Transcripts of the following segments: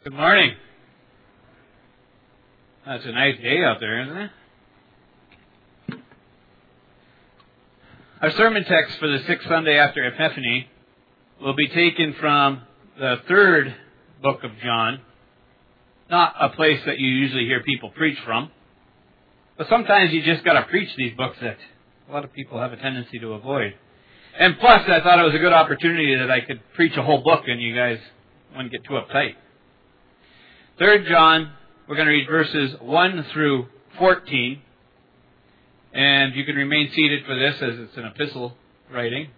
Good morning. It's a nice day out there, isn't it? Our sermon text for the sixth Sunday after Epiphany will be taken from the third book of John. Not a place that you usually hear people preach from, but sometimes you just got to preach these books that a lot of people have a tendency to avoid. And plus, I thought it was a good opportunity that I could preach a whole book and you guys wouldn't get too uptight. 3 John, we're going to read verses 1 through 14. And you can remain seated for this as it's an epistle writing.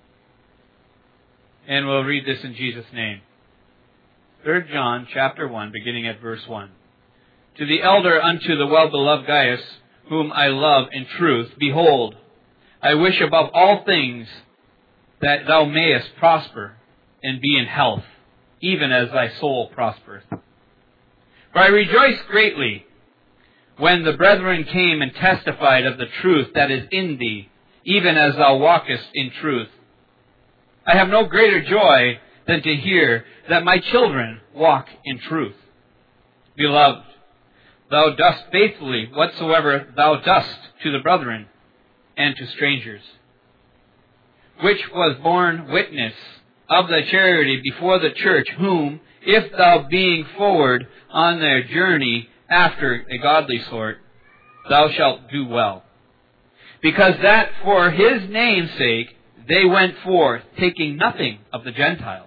And we'll read this in Jesus' name. 3 John chapter 1, beginning at verse 1. To the elder unto the well-beloved Gaius, whom I love in truth, behold, I wish above all things that thou mayest prosper and be in health, even as thy soul prospereth. For I rejoiced greatly when the brethren came and testified of the truth that is in thee, even as thou walkest in truth. I have no greater joy than to hear that my children walk in truth. Beloved, thou dost faithfully whatsoever thou dost to the brethren and to strangers, which was borne witness of thy charity before the church, whom, if thou being forward on their journey after a godly sort, thou shalt do well. Because that for his name's sake they went forth, taking nothing of the Gentiles.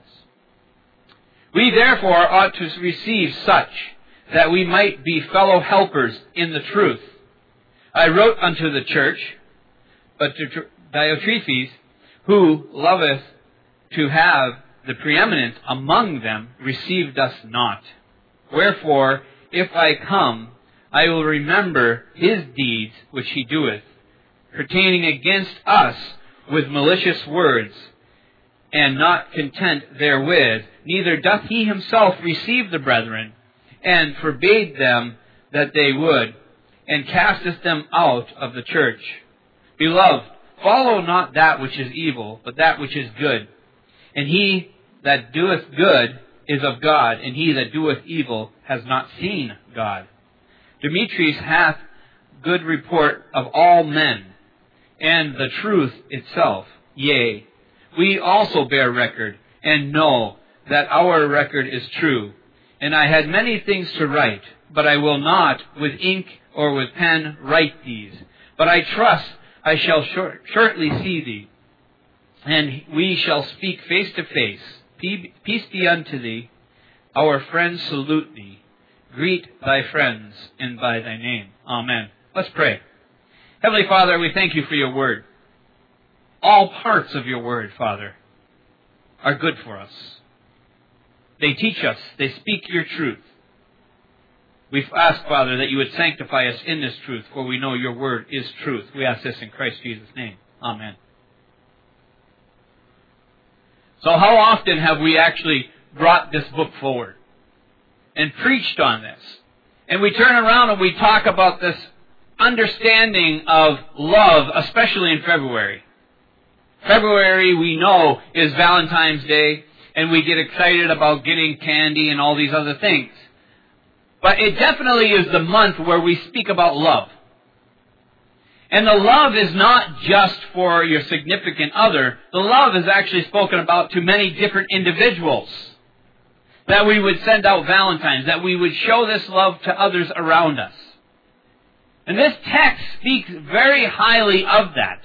We therefore ought to receive such, that we might be fellow helpers in the truth. I wrote unto the church, but to Diotrephes, who loveth to have the preeminence among them, received us not. Wherefore, if I come, I will remember his deeds which he doeth, pertaining against us with malicious words, and not content therewith, neither doth he himself receive the brethren, and forbade them that they would, and casteth them out of the church. Beloved, follow not that which is evil, but that which is good. And he that doeth good is of God, and he that doeth evil has not seen God. Demetrius hath good report of all men, and the truth itself. Yea, we also bear record, and know that our record is true. And I had many things to write, but I will not with ink or with pen write these. But I trust I shall shortly see thee, and we shall speak face to face. Peace be unto thee. Our friends salute thee. Greet thy friends in by thy name. Amen. Let's pray. Heavenly Father, we thank you for your word. All parts of your word, Father, are good for us. They teach us. They speak your truth. We ask, Father, that you would sanctify us in this truth, for we know your word is truth. We ask this in Christ Jesus' name. Amen. So how often have we actually brought this book forward and preached on this? And we turn around and we talk about this understanding of love, especially in February. February, we know, is Valentine's Day, and we get excited about getting candy and all these other things. But it definitely is the month where we speak about love. And the love is not just for your significant other. The love is actually spoken about to many different individuals. That we would send out Valentines, that we would show this love to others around us. And this text speaks very highly of that.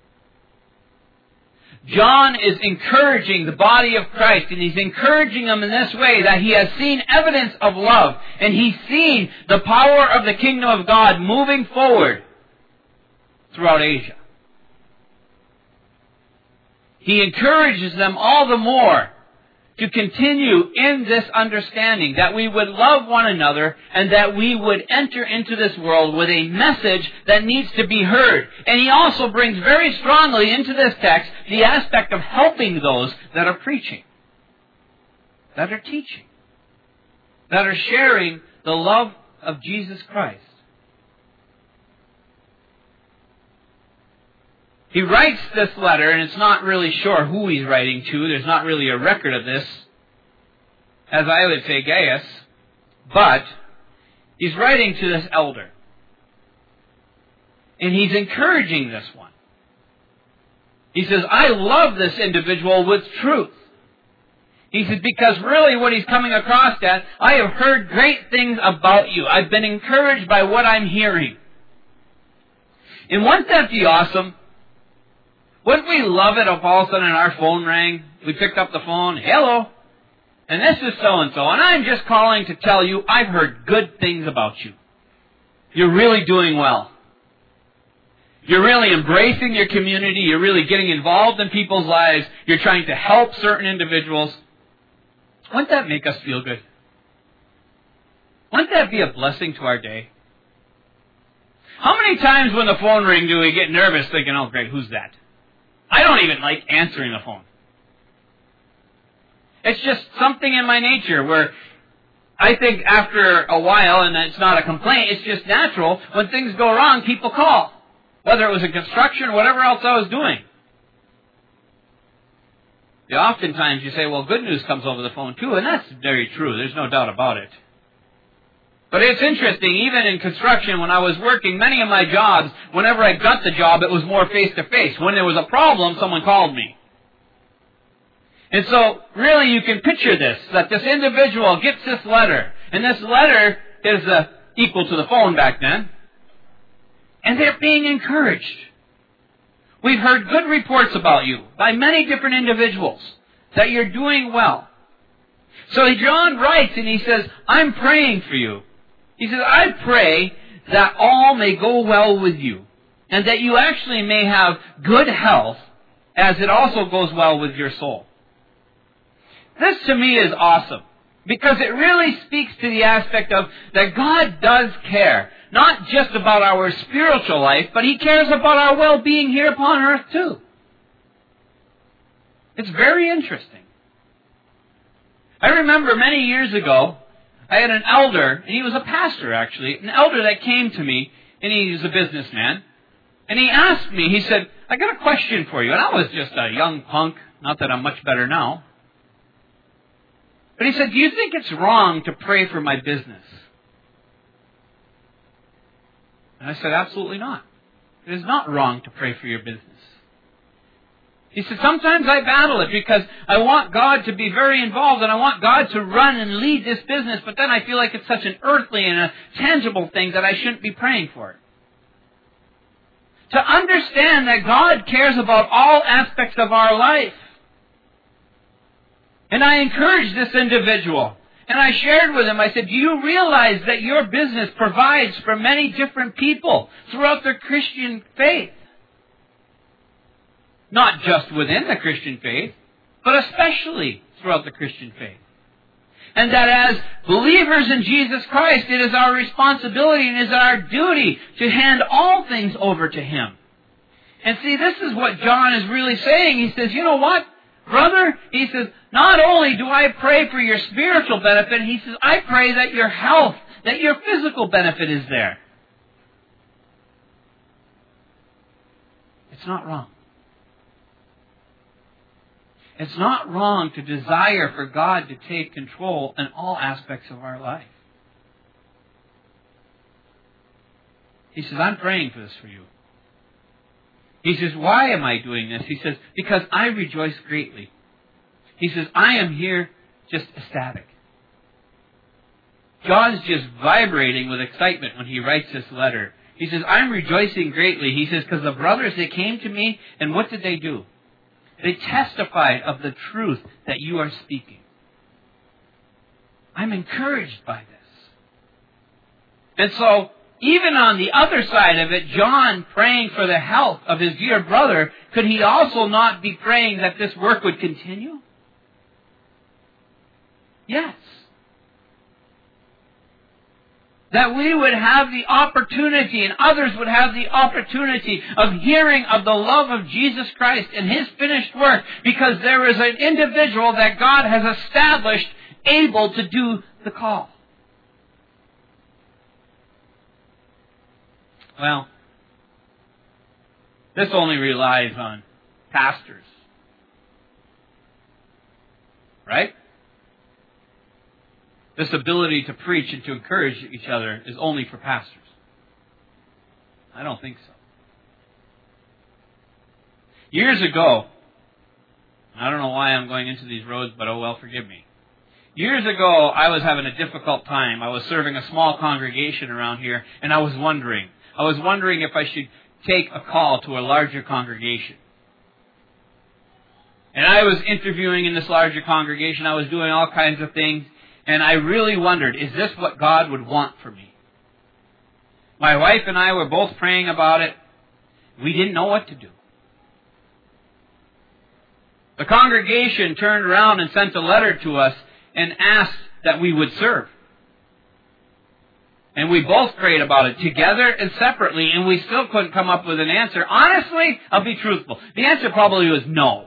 John is encouraging the body of Christ, and he's encouraging them in this way, that he has seen evidence of love, and he's seen the power of the kingdom of God moving forward throughout Asia. He encourages them all the more to continue in this understanding, that we would love one another and that we would enter into this world with a message that needs to be heard. And he also brings very strongly into this text the aspect of helping those that are preaching, that are teaching, that are sharing the love of Jesus Christ. He writes this letter, and it's not really sure who he's writing to. There's not really a record of this. As I would say, Gaius. But he's writing to this elder. And he's encouraging this one. He says, I love this individual with truth. He says, because really what he's coming across at, I have heard great things about you. I've been encouraged by what I'm hearing. And wouldn't that be awesome? Wouldn't we love it if all of a sudden our phone rang, we picked up the phone, hello, and this is so-and-so, and I'm just calling to tell you I've heard good things about you. You're really doing well. You're really embracing your community. You're really getting involved in people's lives. You're trying to help certain individuals. Wouldn't that make us feel good? Wouldn't that be a blessing to our day? How many times when the phone rings do we get nervous thinking, oh great, who's that? I don't even like answering the phone. It's just something in my nature where I think after a while, and it's not a complaint, it's just natural, when things go wrong, people call. Whether it was in construction or whatever else I was doing. Oftentimes you say, well, good news comes over the phone too, and that's very true. There's no doubt about it. But it's interesting, even in construction, when I was working, many of my jobs, whenever I got the job, it was more face-to-face. When there was a problem, someone called me. And so, really, you can picture this, that this individual gets this letter, and this letter is equal to the phone back then, and they're being encouraged. We've heard good reports about you by many different individuals, that you're doing well. So John writes and he says, I'm praying for you. He says, I pray that all may go well with you, and that you actually may have good health, as it also goes well with your soul. This to me is awesome, because it really speaks to the aspect of that God does care. Not just about our spiritual life, but He cares about our well-being here upon earth too. It's very interesting. I remember many years ago, I had an elder, and he was a pastor actually, an elder that came to me, and he was a businessman, and he asked me, he said, I got a question for you. And I was just a young punk, not that I'm much better now. But he said, do you think it's wrong to pray for my business? And I said, absolutely not. It is not wrong to pray for your business. He said, sometimes I battle it because I want God to be very involved and I want God to run and lead this business, but then I feel like it's such an earthly and a tangible thing that I shouldn't be praying for it. To understand that God cares about all aspects of our life. And I encouraged this individual. And I shared with him, I said, do you realize that your business provides for many different people throughout the Christian faith? Not just within the Christian faith, but especially throughout the Christian faith. And that as believers in Jesus Christ, it is our responsibility and it is our duty to hand all things over to Him. And see, this is what John is really saying. He says, you know what, brother? He says, not only do I pray for your spiritual benefit, he says, I pray that your health, that your physical benefit is there. It's not wrong. It's not wrong to desire for God to take control in all aspects of our life. He says, I'm praying for this for you. He says, why am I doing this? He says, because I rejoice greatly. He says, I am here just ecstatic. John's just vibrating with excitement when he writes this letter. He says, I'm rejoicing greatly. He says, because the brothers, they came to me, and what did they do? They testified of the truth that you are speaking. I'm encouraged by this. And so, even on the other side of it, John praying for the health of his dear brother, could he also not be praying that this work would continue? Yes. That we would have the opportunity and others would have the opportunity of hearing of the love of Jesus Christ and His finished work, because there is an individual that God has established able to do the call. Well, this only relies on pastors. Right? this ability to preach and to encourage each other is only for pastors. I don't think so. Years ago, I don't know why I'm going into these roads, but oh well, forgive me. Years ago, I was having a difficult time. I was serving a small congregation around here, and I was wondering if I should take a call to a larger congregation. And I was interviewing in this larger congregation. I was doing all kinds of things, and I really wondered, is this what God would want for me? My wife and I were both praying about it. We didn't know what to do. The congregation turned around and sent a letter to us and asked that we would serve. And we both prayed about it together and separately, and we still couldn't come up with an answer. Honestly, I'll be truthful. The answer probably was no.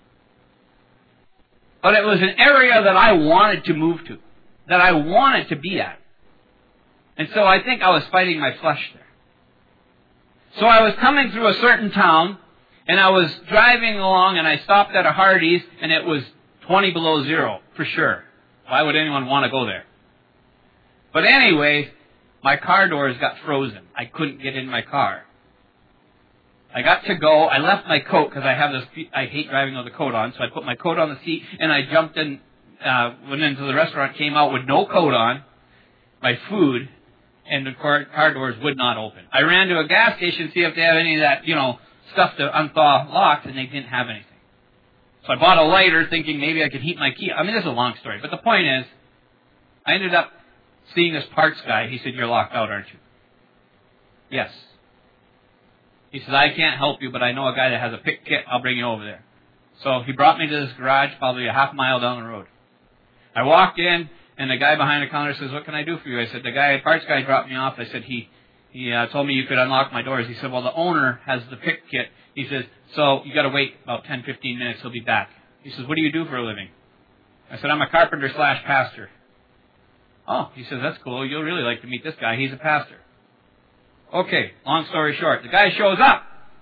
But it was an area that I wanted to move to, that I wanted to be at. And so I think I was fighting my flesh there. So I was coming through a certain town, and I was driving along, and I stopped at a Hardee's, and it was 20 below zero, for sure. Why would anyone want to go there? But anyway, my car doors got frozen. I couldn't get in my car. I got to go. I left my coat because I hate driving with a coat on, so I put my coat on the seat, and I jumped in, went into the restaurant, came out with no coat on, my food, and the car doors would not open. I ran to a gas station to see if they have any of that, stuff to unthaw locks, and they didn't have anything. So I bought a lighter thinking maybe I could heat my key. I mean, this is a long story, but the point is, I ended up seeing this parts guy. He said, "You're locked out, aren't you?" Yes. He said, "I can't help you, but I know a guy that has a pick kit. I'll bring you over there." So he brought me to this garage, probably a half mile down the road. I walked in, and the guy behind the counter says, "What can I do for you?" I said, "The parts guy dropped me off." I said, he told me you could unlock my doors. He said, "Well, the owner has the pick kit." He says, "So you got to wait about 10, 15 minutes. He'll be back." He says, "What do you do for a living?" I said, "I'm a carpenter / pastor." "Oh," he says, "that's cool. You'll really like to meet this guy. He's a pastor." Okay, long story short, the guy shows up.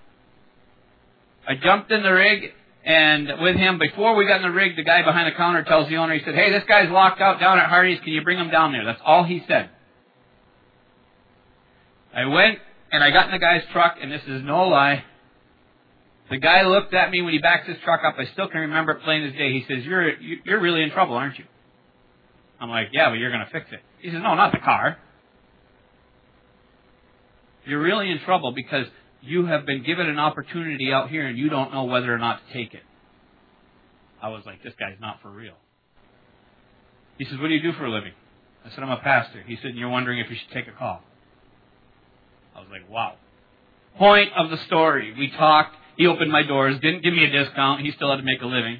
I jumped in the rig, and with him, before we got in the rig, the guy behind the counter tells the owner, he said, "Hey, this guy's locked out down at Hardee's. Can you bring him down there?" That's all he said. I went, and I got in the guy's truck, and this is no lie. The guy looked at me when he backed his truck up. I still can remember it plain as day. He says, you're really in trouble, aren't you?" I'm like, "Yeah, but you're going to fix it." He says, "No, not the car. You're really in trouble because you have been given an opportunity out here and you don't know whether or not to take it." I was like, this guy's not for real. He says, "What do you do for a living?" I said, "I'm a pastor." He said, "And you're wondering if you should take a call." I was like, wow. Point of the story. We talked. He opened my doors. Didn't give me a discount. He still had to make a living.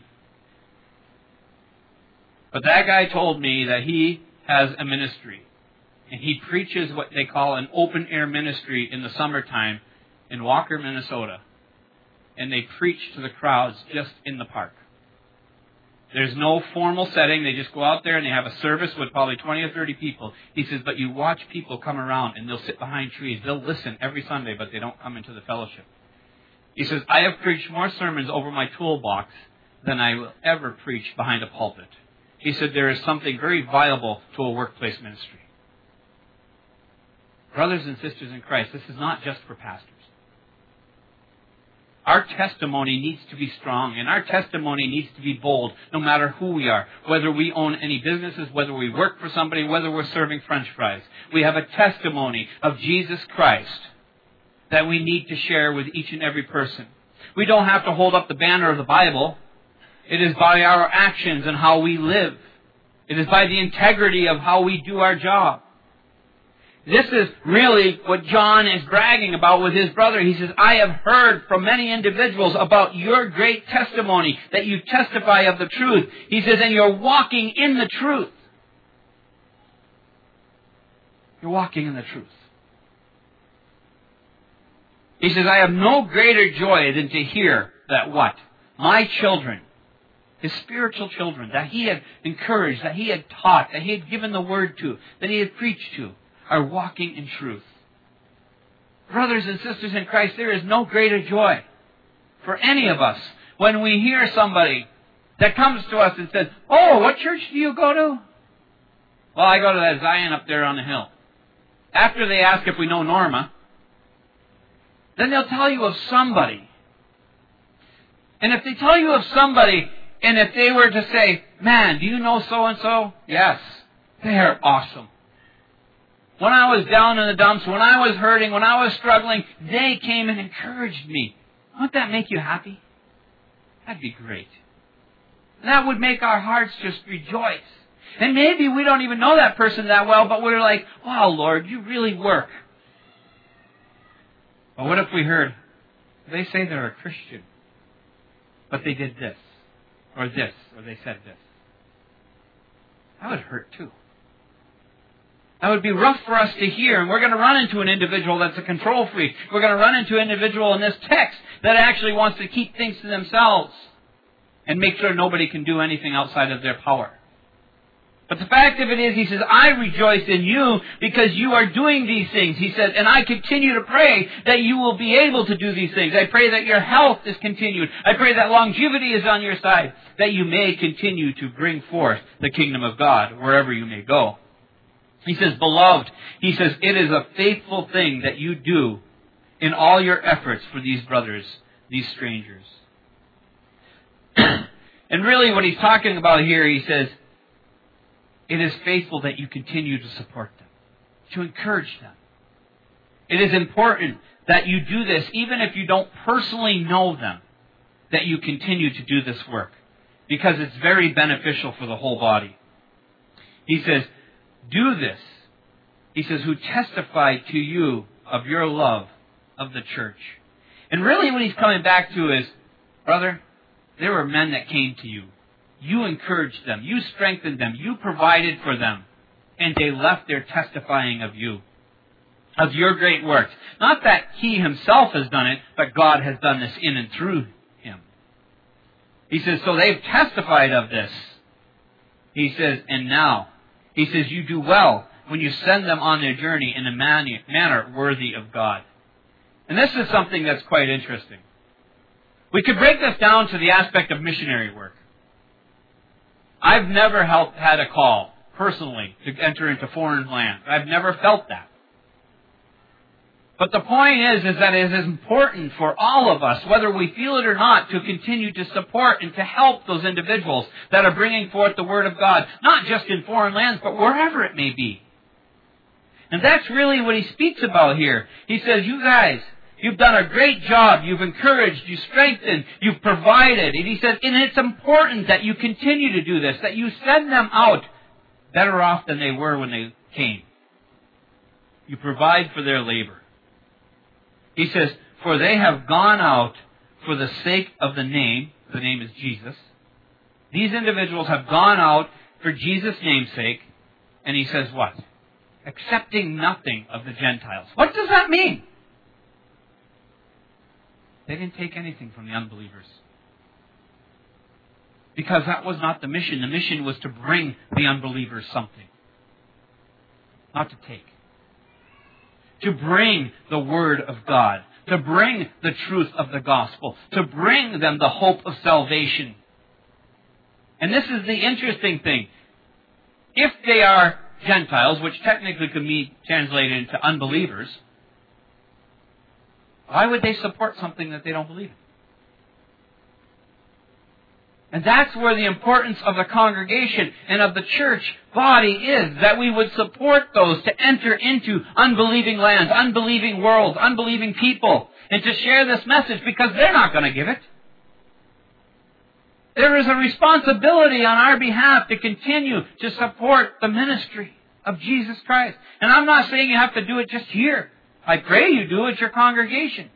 But that guy told me that he has a ministry. And he preaches what they call an open-air ministry in the summertime in Walker, Minnesota. And they preach to the crowds just in the park. There's no formal setting. They just go out there and they have a service with probably 20 or 30 people. He says, but you watch people come around and they'll sit behind trees. They'll listen every Sunday, but they don't come into the fellowship. He says, I have preached more sermons over my toolbox than I will ever preach behind a pulpit. He said, there is something very viable to a workplace ministry. Brothers and sisters in Christ, this is not just for pastors. Our testimony needs to be strong, and our testimony needs to be bold, no matter who we are, whether we own any businesses, whether we work for somebody, whether we're serving French fries. We have a testimony of Jesus Christ that we need to share with each and every person. We don't have to hold up the banner of the Bible. It is by our actions and how we live. It is by the integrity of how we do our job. This is really what John is bragging about with his brother. He says, I have heard from many individuals about your great testimony, that you testify of the truth. He says, and you're walking in the truth. You're walking in the truth. He says, I have no greater joy than to hear that what? My children, his spiritual children, that he had encouraged, that he had taught, that he had given the word to, that he had preached to, are walking in truth. Brothers and sisters in Christ, there is no greater joy for any of us when we hear somebody that comes to us and says, oh, what church do you go to? Well, I go to that Zion up there on the hill. After they ask if we know Norma, then they'll tell you of somebody. And if they tell you of somebody, and if they were to say, man, do you know so-and-so? Yes, they are awesome. When I was down in the dumps, when I was hurting, when I was struggling, they came and encouraged me. Wouldn't that make you happy? That'd be great. That would make our hearts just rejoice. And maybe we don't even know that person that well, but we're like, wow, Lord, you really work. But what if we heard, they say they're a Christian, but they did this, or they said this? That would hurt too. That would be rough for us to hear, and we're going to run into an individual that's a control freak. We're going to run into an individual in this text that actually wants to keep things to themselves and make sure nobody can do anything outside of their power. But the fact of it is, he says, I rejoice in you because you are doing these things. He said, and I continue to pray that you will be able to do these things. I pray that your health is continued. I pray that longevity is on your side, that you may continue to bring forth the kingdom of God wherever you may go. He says, beloved, he says, it is a faithful thing that you do in all your efforts for these brothers, these strangers. And really what he's talking about here, he says, it is faithful that you continue to support them, to encourage them. It is important that you do this, even if you don't personally know them, that you continue to do this work, because it's very beneficial for the whole body. He says, do this. He says, who testified to you of your love of the church. And really what he's coming back to is, brother, there were men that came to you. You encouraged them. You strengthened them. You provided for them. And they left there testifying of you, of your great works. Not that he himself has done it, but God has done this in and through him. He says, so they've testified of this. He says, and now, he says, you do well when you send them on their journey in a manner worthy of God. And this is something that's quite interesting. We could break this down to the aspect of missionary work. I've never had a call, personally, to enter into foreign lands. I've never felt that. But the point is that it is important for all of us, whether we feel it or not, to continue to support and to help those individuals that are bringing forth the Word of God, not just in foreign lands, but wherever it may be. And that's really what he speaks about here. He says, you guys, you've done a great job. You've encouraged, you've strengthened, you've provided. And he says, and it's important that you continue to do this, that you send them out better off than they were when they came. You provide for their labor. He says, for they have gone out for the sake of the name is Jesus. These individuals have gone out for Jesus' name's sake. And he says what? Accepting nothing of the Gentiles. What does that mean? They didn't take anything from the unbelievers. Because that was not the mission. The mission was to bring the unbelievers something. Not to take. To bring the Word of God. To bring the truth of the gospel. To bring them the hope of salvation. And this is the interesting thing. If they are Gentiles, which technically could be translated into unbelievers, why would they support something that they don't believe in? And that's where the importance of the congregation and of the church body is, that we would support those to enter into unbelieving lands, unbelieving worlds, unbelieving people, and to share this message, because they're not going to give it. There is a responsibility on our behalf to continue to support the ministry of Jesus Christ. And I'm not saying you have to do it just here. I pray you do at your congregation.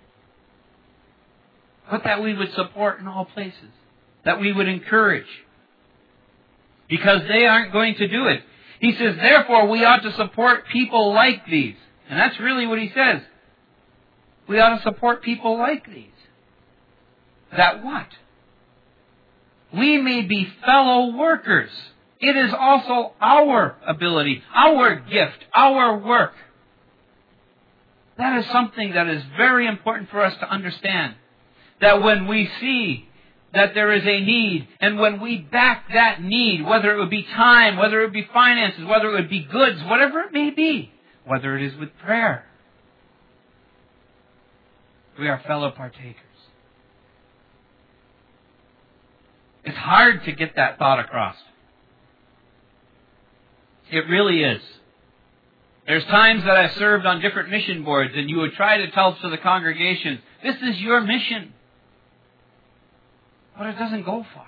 But that we would support in all places. That we would encourage. Because they aren't going to do it. He says, therefore, we ought to support people like these. And that's really what he says. We ought to support people like these. That what? We may be fellow workers. It is also our ability, our gift, our work. That is something that is very important for us to understand. That when we see that there is a need, and when we back that need, whether it would be time, whether it would be finances, whether it would be goods, whatever it may be, whether it is with prayer, we are fellow partakers. It's hard to get that thought across. It really is. There's times that I served on different mission boards, and you would try to tell to the congregation, this is your mission. But it doesn't go far.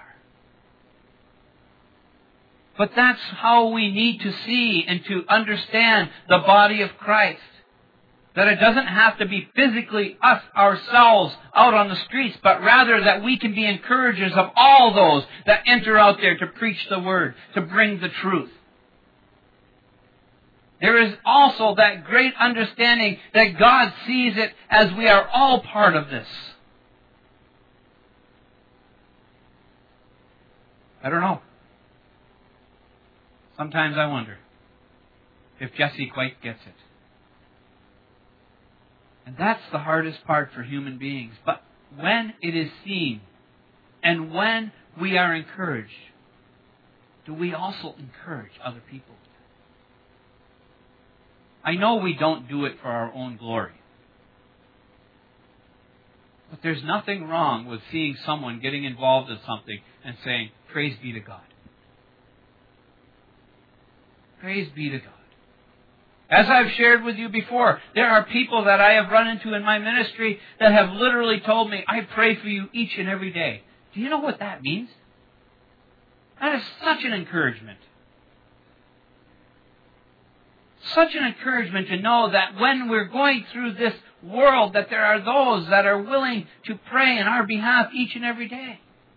But that's how we need to see and to understand the body of Christ. That it doesn't have to be physically us, ourselves, out on the streets, but rather that we can be encouragers of all those that enter out there to preach the Word, to bring the truth. There is also that great understanding that God sees it as we are all part of this. I don't know. Sometimes I wonder if Jesse quite gets it. And that's the hardest part for human beings. But when it is seen, and when we are encouraged, do we also encourage other people? I know we don't do it for our own glory. But there's nothing wrong with seeing someone getting involved in something and saying, praise be to God. Praise be to God. As I've shared with you before, there are people that I have run into in my ministry that have literally told me, I pray for you each and every day. Do you know what that means? That is such an encouragement. Such an encouragement to know that when we're going through this world, that there are those that are willing to pray in our behalf each and every day.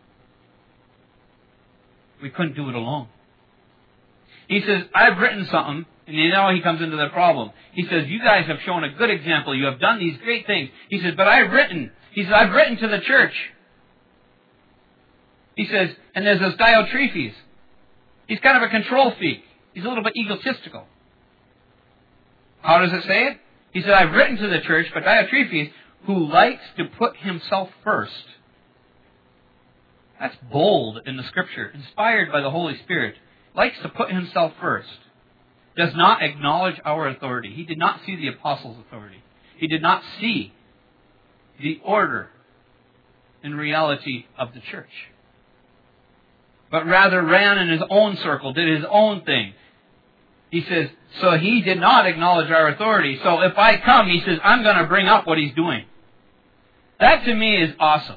We couldn't do it alone. He says, I've written something, and you know he comes into the problem. He says, you guys have shown a good example. You have done these great things. He says, but I've written. He says, I've written to the church. He says, and there's this Diotrephes. He's kind of a control freak. He's a little bit egotistical. How does it say it? He said, I've written to the church, but Diotrephes, who likes to put himself first. That's bold in the Scripture, inspired by the Holy Spirit. Likes to put himself first. Does not acknowledge our authority. He did not see the apostles' authority. He did not see the order and reality of the church. But rather ran in his own circle, did his own thing. He says, so he did not acknowledge our authority. So if I come, he says, I'm going to bring up what he's doing. That to me is awesome.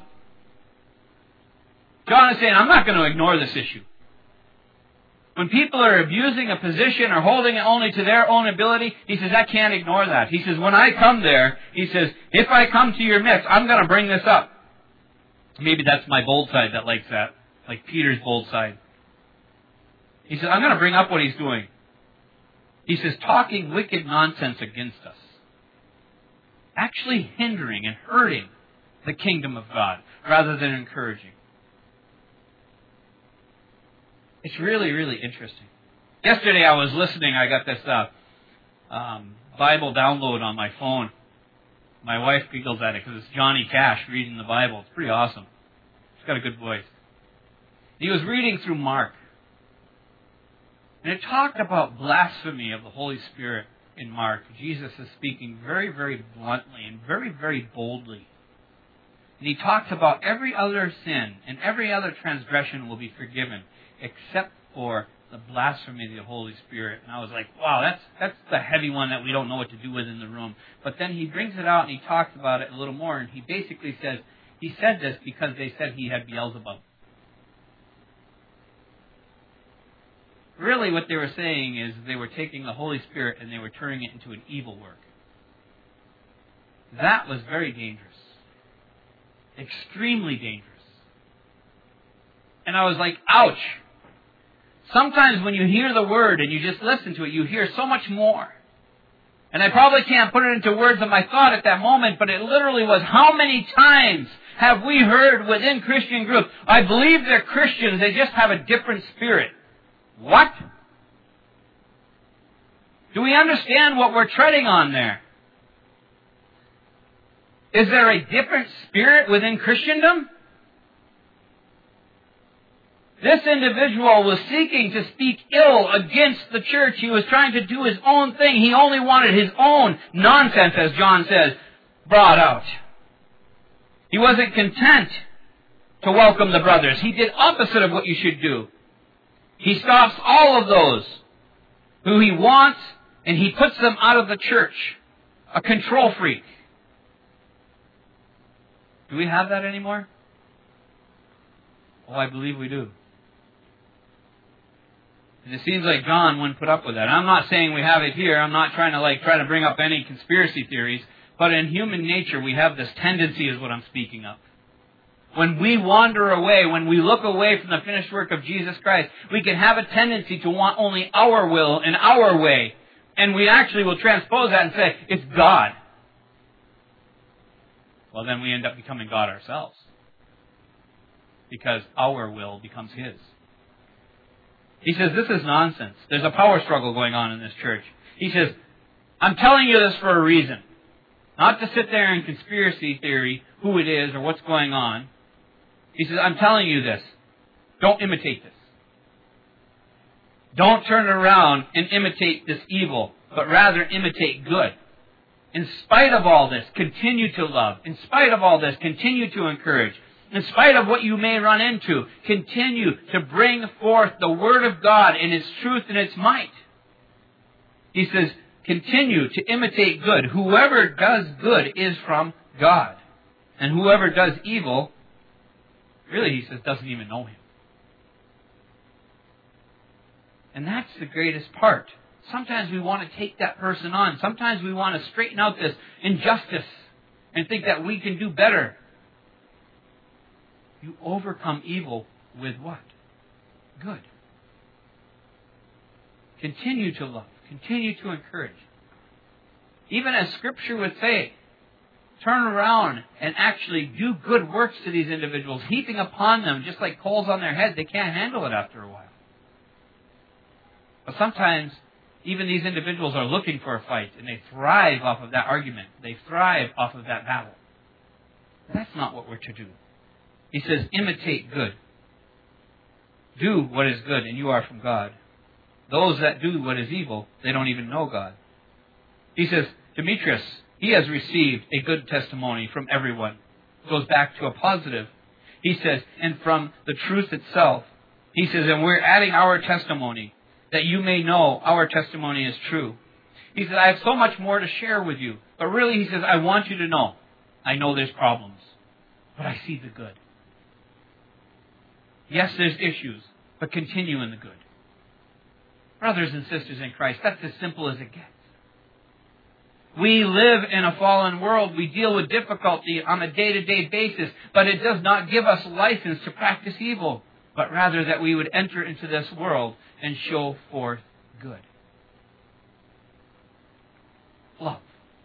John is saying, I'm not going to ignore this issue. When people are abusing a position or holding it only to their own ability, he says, I can't ignore that. He says, when I come there, he says, if I come to your midst, I'm going to bring this up. Maybe that's my bold side that likes that, like Peter's bold side. He says, I'm going to bring up what he's doing. He says, talking wicked nonsense against us. Actually hindering and hurting the kingdom of God rather than encouraging. It's really, really interesting. Yesterday I was listening. I got this Bible download on my phone. My wife giggles at it because it's Johnny Cash reading the Bible. It's pretty awesome. He's got a good voice. He was reading through Mark. And it talked about blasphemy of the Holy Spirit in Mark. Jesus is speaking very, very bluntly and very, very boldly. And he talks about every other sin and every other transgression will be forgiven except for the blasphemy of the Holy Spirit. And I was like, wow, that's the heavy one that we don't know what to do with in the room. But then he brings it out and he talks about it a little more. And he basically says, he said this because they said he had Beelzebub. Really what they were saying is they were taking the Holy Spirit and they were turning it into an evil work. That was very dangerous. Extremely dangerous. And I was like, ouch. Sometimes when you hear the word and you just listen to it, you hear so much more. And I probably can't put it into words of my thought at that moment, but it literally was, how many times have we heard within Christian groups, I believe they're Christians, they just have a different spirit. What? Do we understand what we're treading on there? Is there a different spirit within Christendom? This individual was seeking to speak ill against the church. He was trying to do his own thing. He only wanted his own nonsense, as John says, brought out. He wasn't content to welcome the brothers. He did opposite of what you should do. He stops all of those who he wants, and he puts them out of the church. A control freak. Do we have that anymore? Oh, I believe we do. And it seems like John wouldn't put up with that. I'm not saying we have it here. I'm not trying to try to bring up any conspiracy theories. But in human nature, we have this tendency, is what I'm speaking of. When we wander away, when we look away from the finished work of Jesus Christ, we can have a tendency to want only our will and our way. And we actually will transpose that and say, it's God. Well, then we end up becoming God ourselves. Because our will becomes His. He says, this is nonsense. There's a power struggle going on in this church. He says, I'm telling you this for a reason. Not to sit there and conspiracy theory who it is or what's going on. He says, I'm telling you this. Don't imitate this. Don't turn around and imitate this evil, but rather imitate good. In spite of all this, continue to love. In spite of all this, continue to encourage. In spite of what you may run into, continue to bring forth the Word of God in its truth and its might. He says, continue to imitate good. Whoever does good is from God. And whoever does evil, really, he says, doesn't even know Him. And that's the greatest part. Sometimes we want to take that person on. Sometimes we want to straighten out this injustice and think that we can do better. You overcome evil with what? Good. Continue to love. Continue to encourage. Even as Scripture would say, turn around and actually do good works to these individuals, heaping upon them just like coals on their head. They can't handle it after a while. But sometimes even these individuals are looking for a fight, and they thrive off of that argument. They thrive off of that battle. That's not what we're to do. He says, imitate good. Do what is good, and you are from God. Those that do what is evil, they don't even know God. He says, Demetrius, he has received a good testimony from everyone. It goes back to a positive. He says, and from the truth itself. He says, and we're adding our testimony, that you may know our testimony is true. He says, I have so much more to share with you. But really, he says, I want you to know. I know there's problems, but I see the good. Yes, there's issues, but continue in the good. Brothers and sisters in Christ, that's as simple as it gets. We live in a fallen world. We deal with difficulty on a day-to-day basis, but it does not give us license to practice evil, but rather that we would enter into this world and show forth good. Love.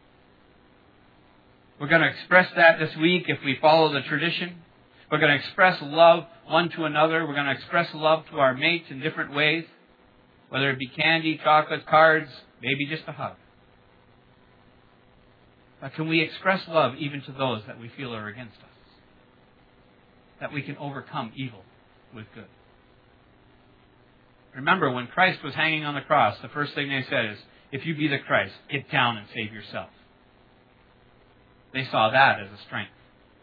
We're going to express that this week if we follow the tradition. We're going to express love one to another. We're going to express love to our mates in different ways, whether it be candy, chocolates, cards, maybe just a hug. But can we express love even to those that we feel are against us? That we can overcome evil with good. Remember, when Christ was hanging on the cross, the first thing they said is, if you be the Christ, get down and save yourself. They saw that as a strength.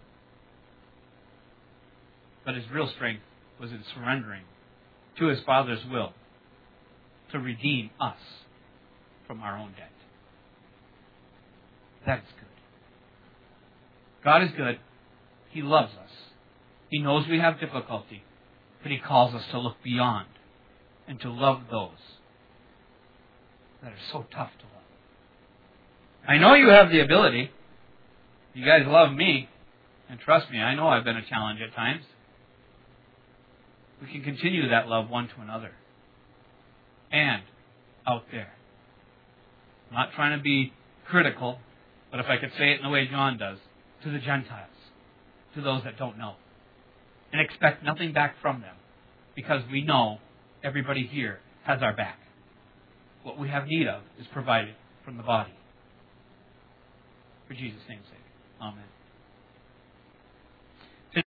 But his real strength was in surrendering to his Father's will to redeem us from our own debt. That's good. God is good. He loves us. He knows we have difficulty, but He calls us to look beyond and to love those that are so tough to love. I know you have the ability. You guys love me, and trust me, I know I've been a challenge at times. We can continue that love one to another. And out there. I'm not trying to be critical, but if I could say it in the way John does, to the Gentiles, to those that don't know. And expect nothing back from them, because we know everybody here has our back. What we have need of is provided from the body. For Jesus' name's sake. Amen.